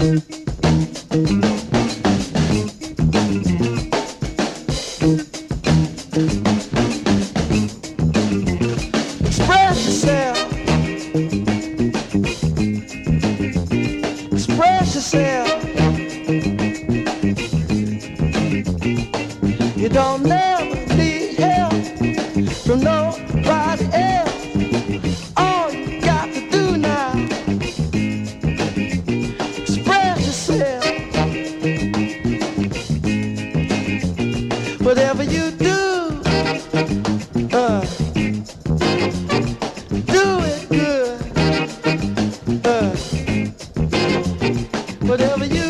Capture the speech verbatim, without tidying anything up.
Express yourself. Express yourself. You don't never need help from nobody else. All you got to do now, express yourself. Whatever you do, uh, do it good. Uh, whatever you